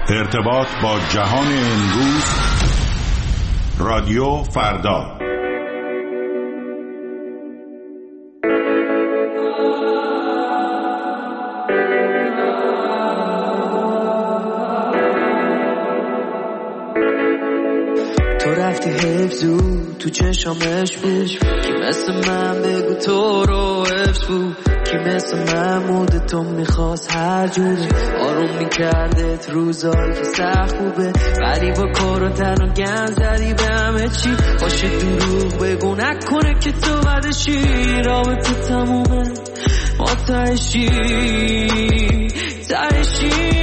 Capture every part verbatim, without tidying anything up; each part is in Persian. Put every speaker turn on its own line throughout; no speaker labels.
ارتباط با جهان امروز، رادیو فردا.
تو رفتی حفظو تو چشامش بود، کی مثل من بگو تو رو حفظ بود، کی مثل محمود تو میخواست هر جوره آروم میکردت روزایی که سخت خوبه، ولی با کار و تن و گند زدی به همه چی. باشه دروغ بگو نکنه که تو بدشی، رابطه تمومه ما تهشی تهشی.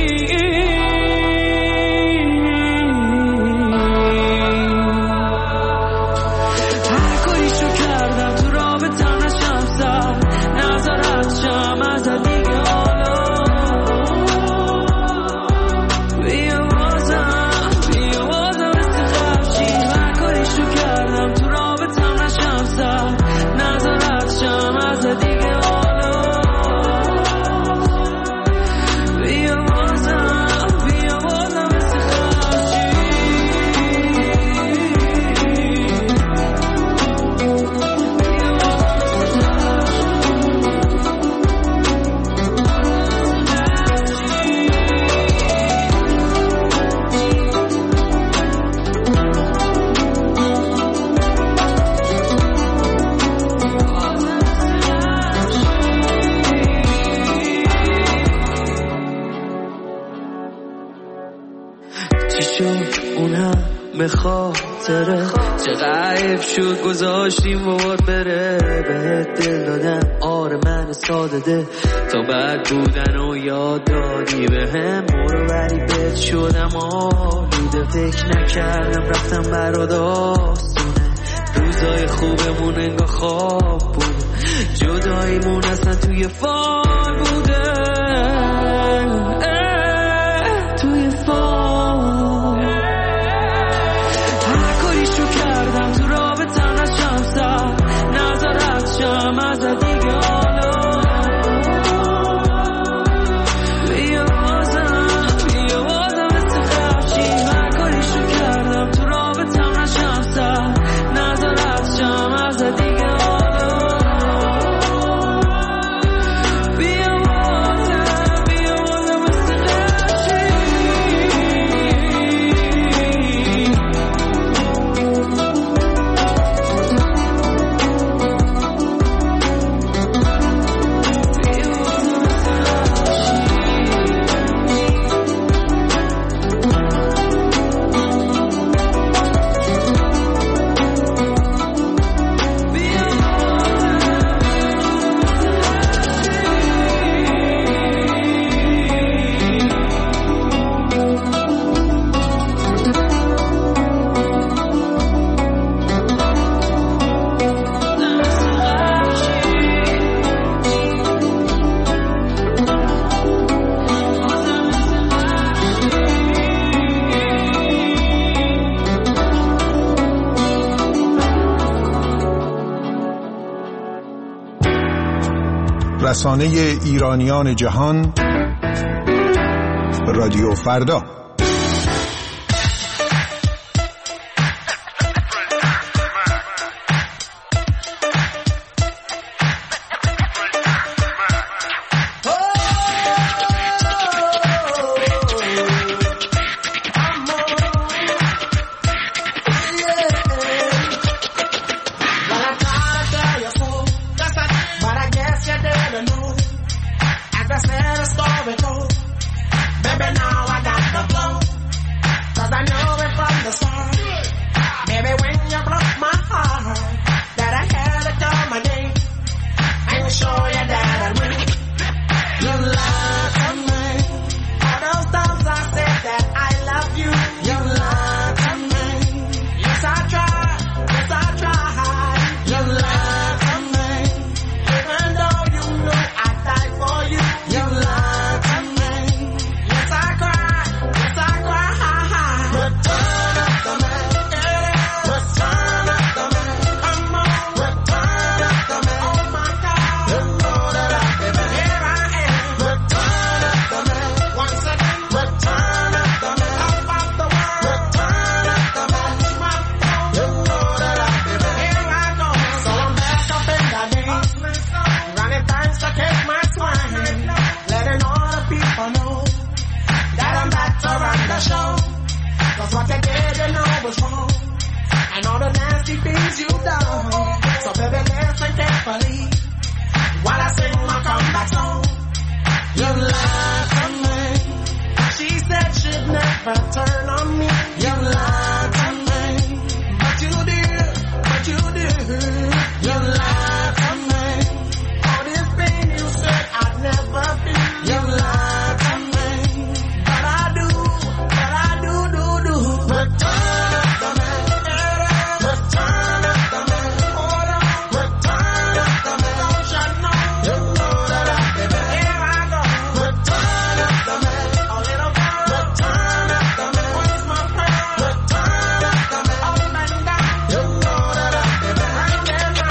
خاطره چه غیب شد گذاشتیم بابات بره، بهت دل دادم آره من ساده ده، تا بعد بودن و یاد دادی به هم برو بری بهت شدم آلوده، فکر نکردم رفتم برا داستونه، روزای خوبمون انگاه خواب بود، جداییمون اصلا توی فال بوده توی فال. شم از دیگه حالا بیا بازم بیا بازم مثل خفشی، هر کاریشو کردم تو رابطم نشم سر، نظرت شم از دیگه حالا بیا بازم بیا بازم مثل خفشی.
رسانه ایرانیان جهان، رادیو فردا.
Baby, now I got the blood. gotta show. Cause what you did, you know was wrong. And all the nasty things you done. So baby, listen carefully while I sing my comeback song. You lied to me. She said she'd never turn on me. You lied to me. But you did, but you did. You lied to me. All this pain you said I'd never feel. You lied to me. But I do, but I do, do, do. Return of the man. Return of the man. Return of the man. Don't you know? You know that I did it. Here I go. Return of the man. A little girl. Return of the man. Where's my friend? Return of the man. Up and down. You know that I did it. Right there now.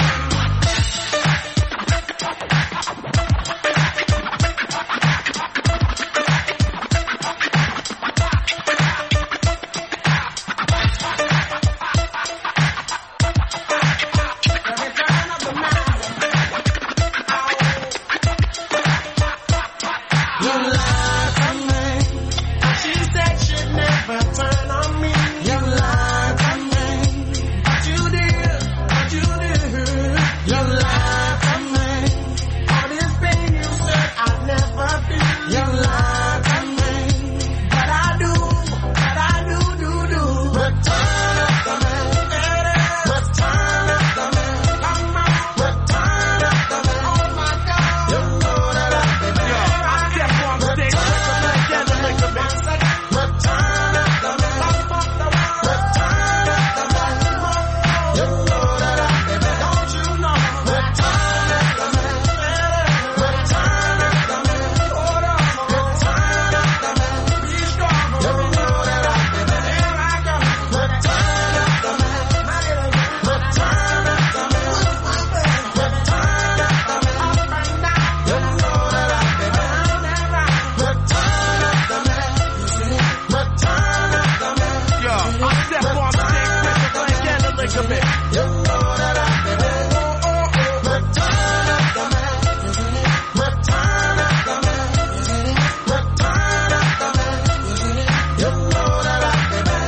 You lied to me. She said she'd never turn on me. You lied to me. But you did, but you did. You lied to me. All this pain you said I'd never feel. You lied to me. But I do, but I do, do, do. Return of the man. Return of the man. Come on. Return of the man. Oh my God. You know that I did it. I step on stage, make a make a make a Return of the man. Return of the man. You know that I did it. Don't you know? Return of the man. Return of the man. Hold on. Return of the man. Be strong. You know that I did it. Here I go. Return of the man. Return of the man. Return of the man. Up and down. You know that I did it. Return of the man. Return of the man.
Yo, I step on stage, make a like and a lick of it.
You know that I did it. Return of the man. Return of the man. Return of the man. You know that I did it.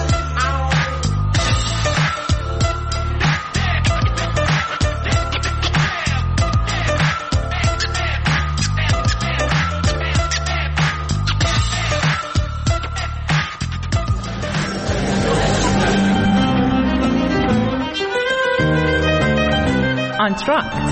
آنتراکت.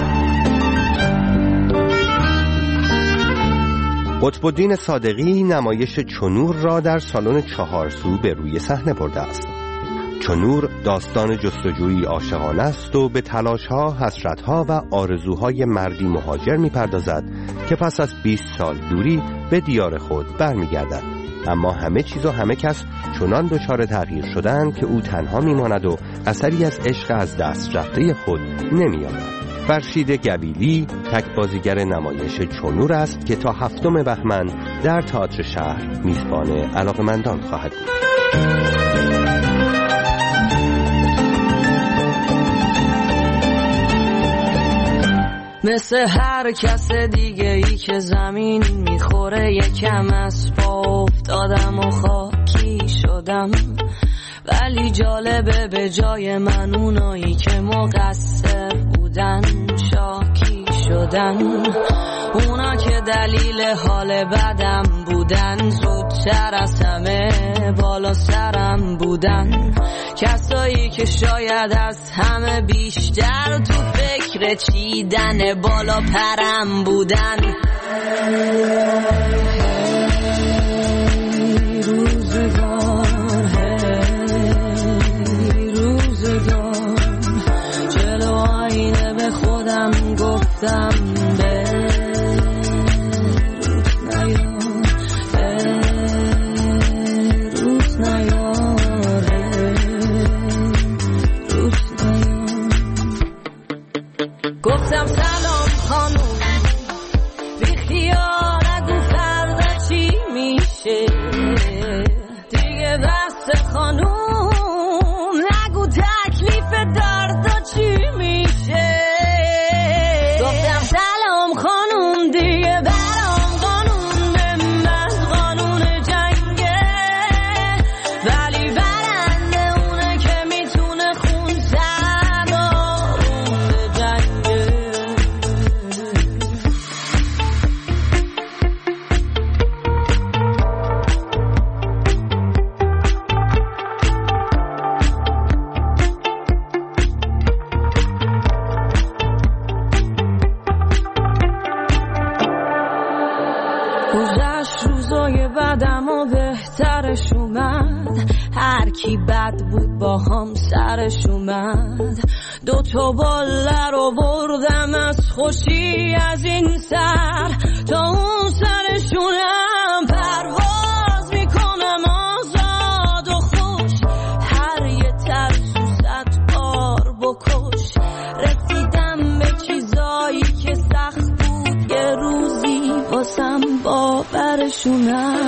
قطب الدین صادقی نمایش چنور را در سالن چهارسو به روی صحنه برده است. چنور داستان جستجویی عاشقانه است و به تلاش‌ها، حسرت‌ها و آرزوهای مردی مهاجر می‌پردازد که پس از بیست سال دوری به دیار خود برمیگردد. اما همه چیز و همه کس چنان دچار تغییر شدند که او تنها میماند و اثری از عشق از دست رفته خود نمی‌یابد. فرشید گبیلی تک بازیگر نمایش چنور است که تا هفتم بهمن در تئاتر شهر میزبان علاقه‌مندان خواهد بود.
مثل هر کس دیگه ای که زمین میخوره یکم از پا افتادم و خاکی شدم، ولی جالبه به جای من اونایی که مقصر بودن شاکی شدن. اونا که دلیل حال بدم بودن زودتر از همه بالا سرم بودن. کسایی که شاید از همه بیشتر تو فکر چیدن بالا پرم بودن. روزگار هی روزگار جلو آینه به خودم گفتم به روز نیار روز نیار. گفتم سلام خانوم بی خیال نگو فردا چی میشه دیگه، بس خانوم نگو تکلیف دردا چی میشه. گفتم سلام خانوم دیگه برام قانون به من قانون جنگه،
سرش اومد، هر کی بد بود با هم سرش اومد. دو تا باله رو بردم از خوشی از این سر تا اون سرشونم پرواز میکنم آزاد و خوش. هر یه ترسو صد بار بکش. رسیدم به چیزایی که سخت بود یه روزی واسم باورشونم.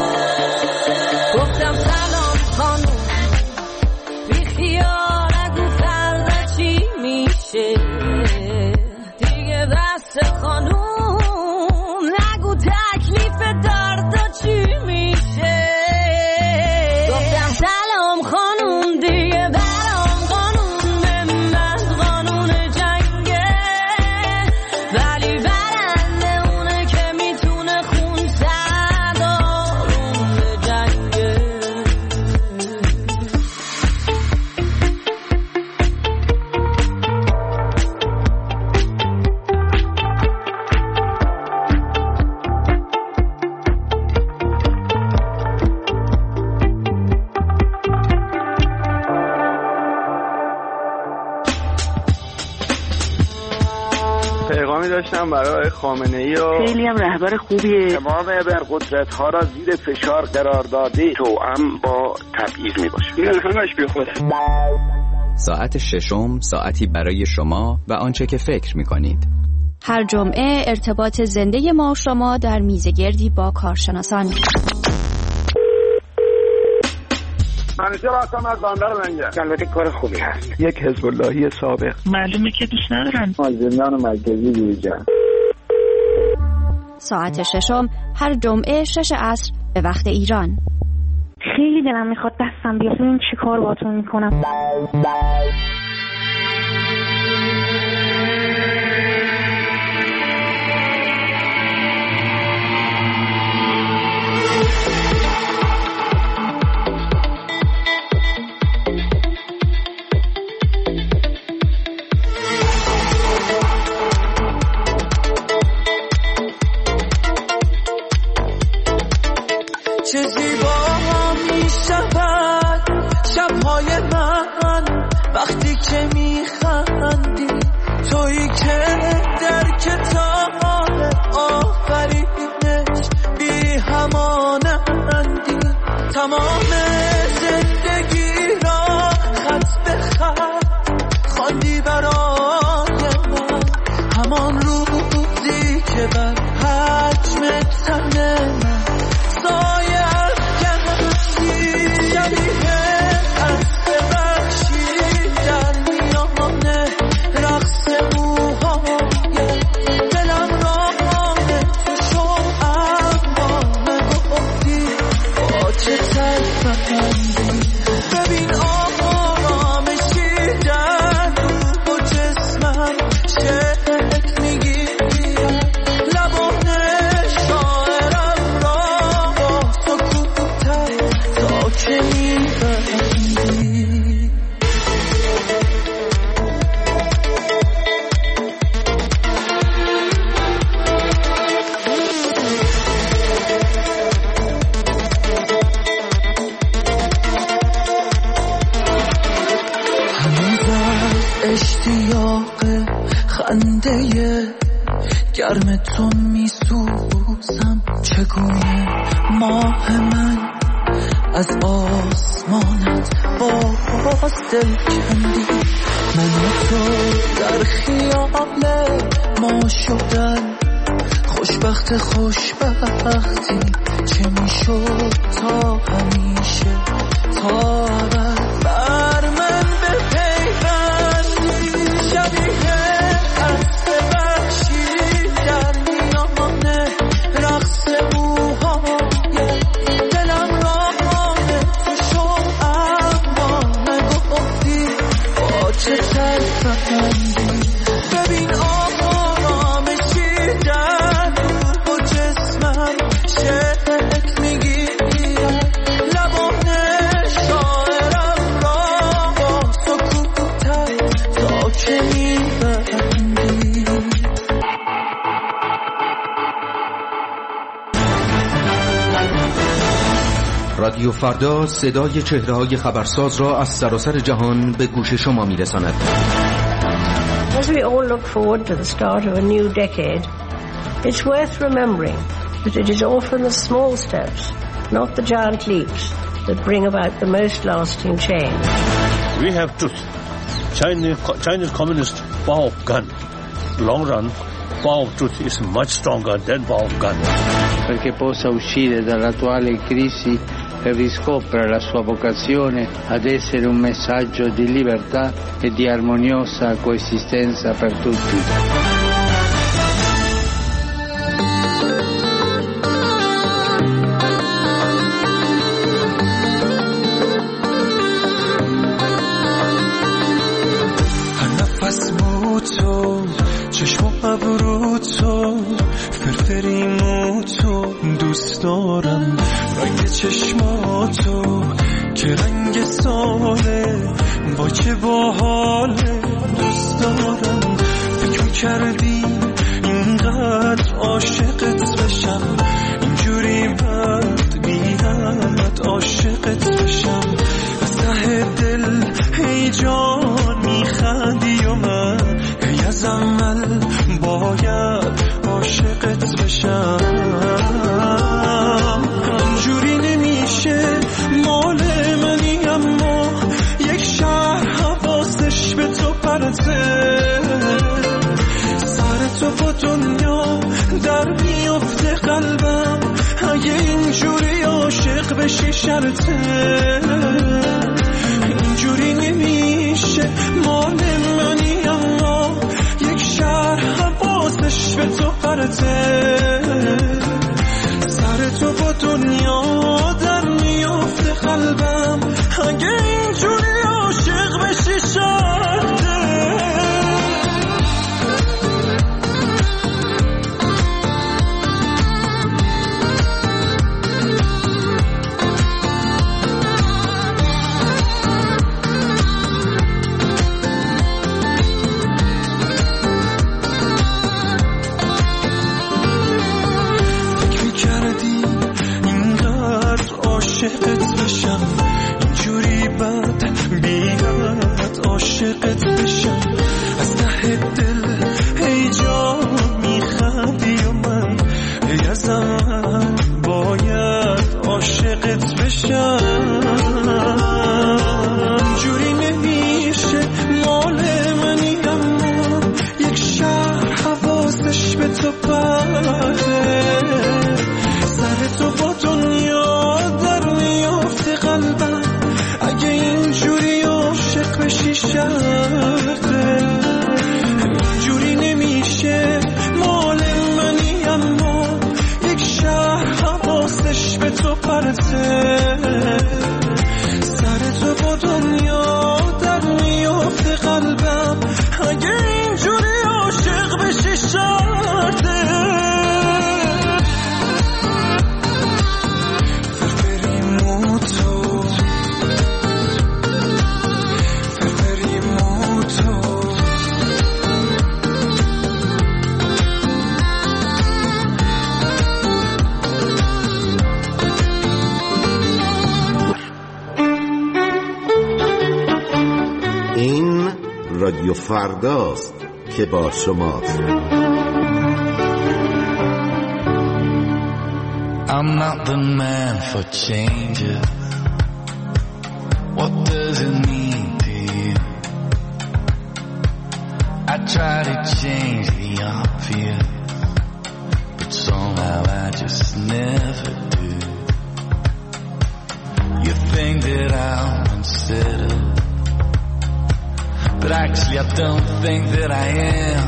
گفتم سلام خانوم، بی خیال نگو فردا چی میشه دیگه. بس خانوم نگو تکلیف دردا چی میشه. گفتم سلام خانوم دیگه برام قانون من قانون جنگه، ولی برنده اونه که میتونه خون سرد آروم جنگه.
پیغامی داشتم برای خامنه‌ای و
خیلی هم رهبر خوبیه.
تمام ابرقدرت ها را زیر فشار قرار داده توأم با تبعیض می باشه. این همش بی خوده.
ساعت ششم ساعتی برای شما و آنچه که فکر می کنید.
هر جمعه ارتباط زنده ما و شما در میزگردی با کارشناسان.
منیجر هستم از بندر منگه. البته کار خوبی هست. یک حزب اللهی سابق.
معلومه که دوست ندارن.
مازندران مرکزی دیجا.
ساعت ششم هر جمعه شش عصر به وقت ایران.
خیلی دلم میخواد دستم بیاد ببینم چی کار باهاتون میکنم.
چه زیبا می شود شبهای من وقتی که می خندی، تویی که در کتاب آفرینش بی همانندی. تمام زندگی را خط به خط خواندی برای من، همان روزی که بر حجم تن من سایه کردی. شبیه اسب وحشی در میان رقص موهای دلم را تو شو، اما نگفتی با چه تلفندی. ببین آرامشی در روح و جسمم شکل میگیرم. لبان شاعرم را با سکوتت تا که میبندی. هنوز از اشتیاق خنده گرم تو میسوزم. چگونه ماه من از آسمانت باز دل کندی. من و تو در خیال ما شدن خوشبخت خوشبختی. چه میشد تا همیشه تا ابد بر من به پیوندی. شبیه اسب وحشی در میان رقص موهای دلم را تو شو، اما نگفتی با چه تلفندی. ببین آرامشی در روح و جسمم شکل میگیرم. لبان شاعرم
رادیو فردا صدای چهره‌های خبرساز را از سراسر جهان به گوش شما می‌رساند.
As we all look forward to the start of a new decade, it's worth remembering that it is often the small steps, not the giant leaps, that bring about the most lasting change.
We have truth. Chinese, Chinese communist power of gun. Long run, power of truth is much stronger than power of gun.
Perché possa uscire dall'attuale crisi e riscopra la sua vocazione ad essere un messaggio di libertà e di armoniosa coesistenza per tutti.
چشم و ابرو تو فرفریمو تو دوست دارم رنگ چشماتو که رنگ ساله با چه باحاله دوست دارم فکر میکردی اینقدر عاشقت بشم اینجوری بد بیاد عاشقت بشم از ته دل هی جان میخندی و من هی از اول باید عاشقت بشم اینجوری نمیشه مال منی اما یک شهر حواسش به تو پرته سر تو با دنیا در میفته قلبم اگه اینجوری عاشق بشی شرطه اینجوری نمیشه مال منی اما یک شهر حواسش به تو پرته سر تو با دنیا در میفته قلبم اگه اینجوری عاشق بشی شرطه عاشقت بشم اینجوری بد بیاد عاشقت بشم از ته دل هی جا میخندی و من هی ازم باید عاشقت بشم اینجوری نمیشه مال منی اما یک شهر حواسش به تو پرده سر تو با دنیا قلبم اگه اینجوری عاشق بشی شرطه اینجوری نمیشه مال منی اما یک شهر حواسش به تو پرته سر تو با دنیا در میفته قلبم اگه اینجوری عاشق بشی شرطه
رادیو فرداست که با شماست.
I'm not the man for changes. What does it mean to you? I try to change the obvious, but somehow I just never do. You think that I'm unsettled, but actually I don't think that I am.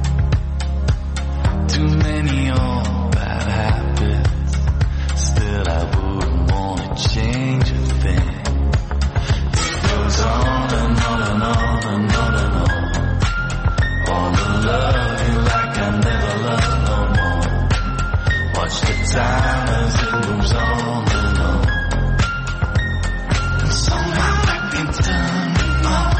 Too many old bad habits, still I wouldn't want to change a thing. It goes on and on and on and on and on. All the love you like I never loved no more. Watch the time as it moves on and on. And somehow I've been turning on.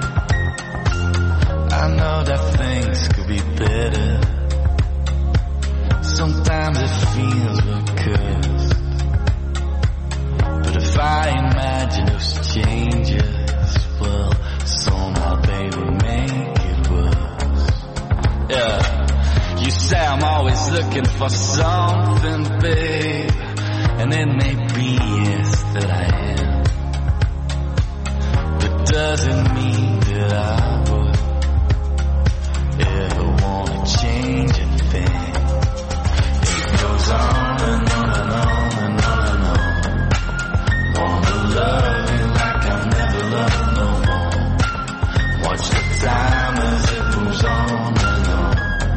I know that things could be better, imagine if she changes, well, somehow they would make it worse. Yeah, you say I'm always looking for something, babe, and it may be yes that I am, but doesn't mean that I would ever wanna change a thing. It goes on and on and on and on and on. Wanna love you like I've never loved no more. Watch the time as it moves on and on.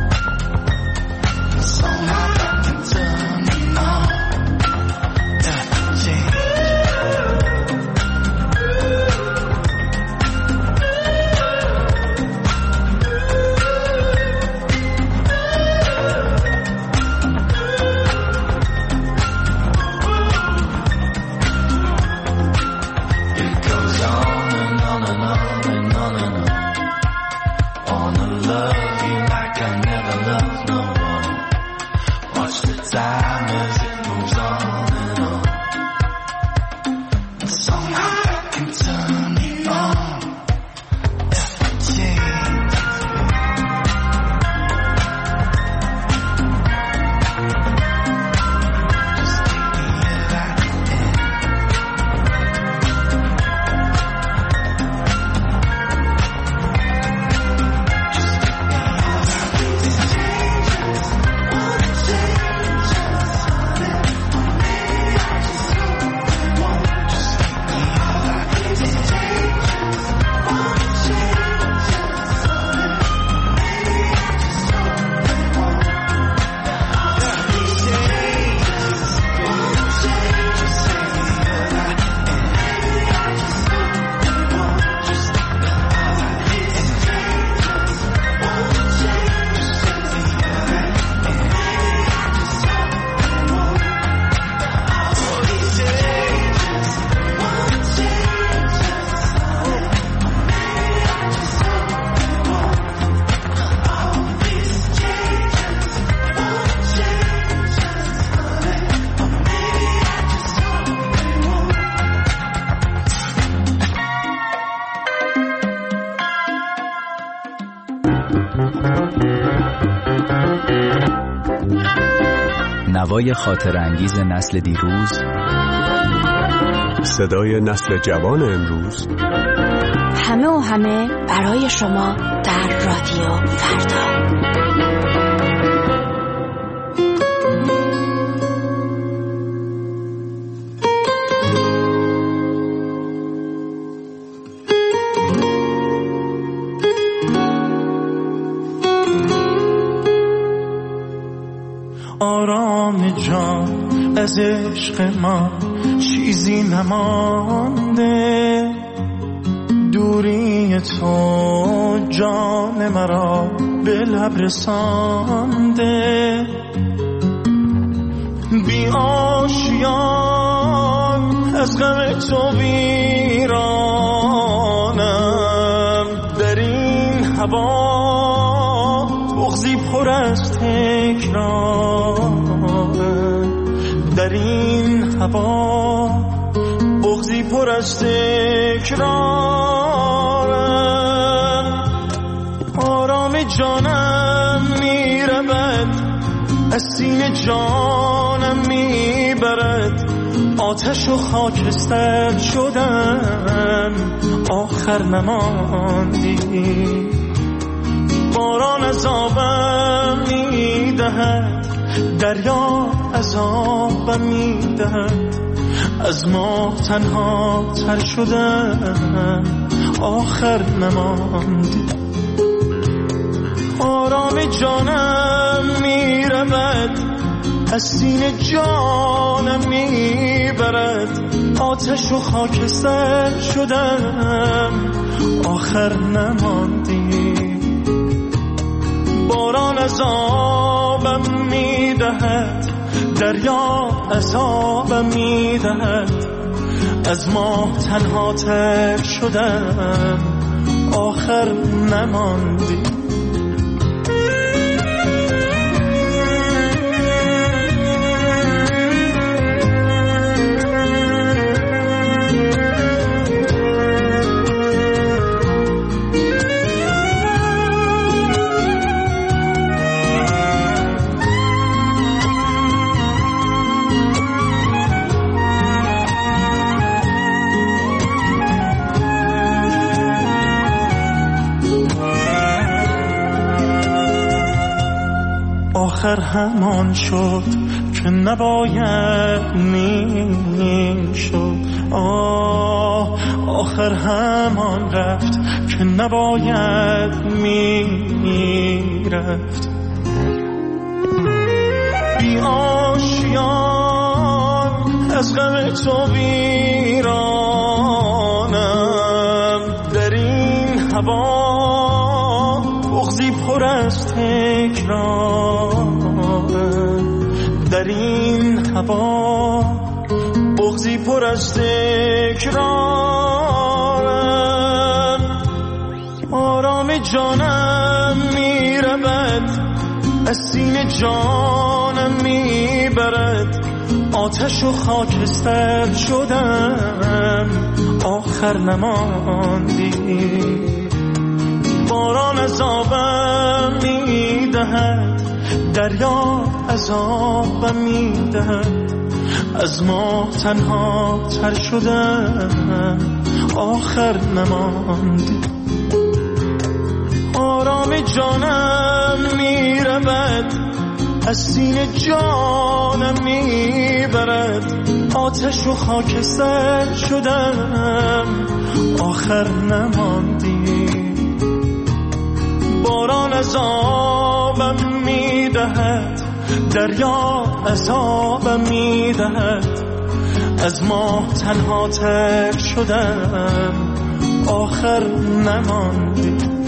And somehow I can turn it on. Yeah, change.
نوای خاطر انگیز نسل دیروز،
صدای نسل جوان امروز،
همه و همه برای شما در رادیو فردا.
آرام جان از عشق ما چیزی نمانده، دوری تو جان مرا به لب رسانده. بی آشیان از غم تو ویرانم، در این هوا بغضی پر از تکرارم، در این هوا بغضی پر از تکرارم. آرام جانم میرود از سینه جانم میبرد، آتش و خاکستر شدم آخر نماندی. باران عذابم میدهد، دریا عذابم میدهد، از ما تنها تر شدم آخر نماندی. آرام جانم میرود از سینه جانم میبرد، آتش و خاکستر شدم آخر نماندی. باران عذابم میدهد، دریا عذابم میدهد، از ما تنها تر شدم آخر نماندی. آخر همان شد که نباید می شد. آه آخر همان رفت که نباید می رفت. بی آشیان از غم تو ویرانم، در این هوا بغضی پر از تکرارم، در این هوا بغضی پر از تکرارم. آرام جانم میرود از سینه جانم میبرد، آتش و خاکستر شدم آخر نماندی. باران عذابم میدهد، دریا عذابم میدهد، از ما تنها تر شدم آخر نماندی. آرام جانم میرود از سینه جانم میبرد، آتش و خاکستر شدم آخر نماندی. باران عذابم میدهد، دریا عذابم میدهد، از ما تنها تر شدم آخر نماندی.